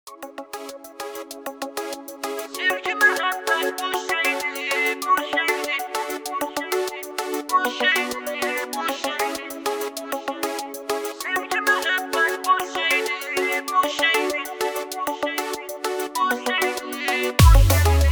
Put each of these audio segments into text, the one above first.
Sevgi mehabbet bu şeydi, bu şeydi, bu şeydi, bu şeydi. Sevgi mehabbet bu şeydi, bu şeydi, bu şeydi, bu şeydi.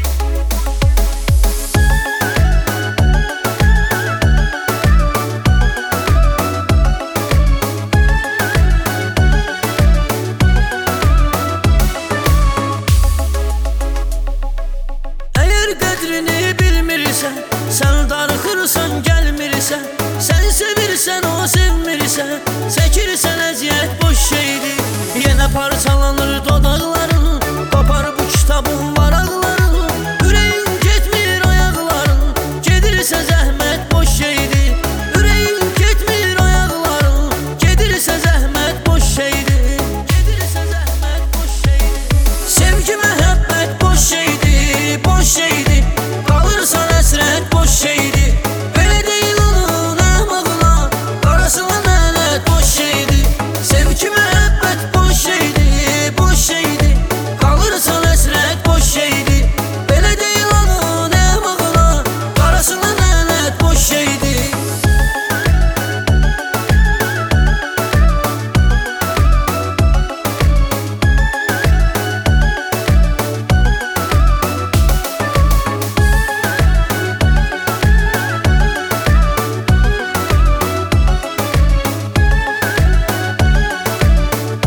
Sen darıxırsan gəlmirsən, sən sevirsən o sevmirsən, çəkirsən əziyyət boş şeydir. Yenə parçalanır dodaqlar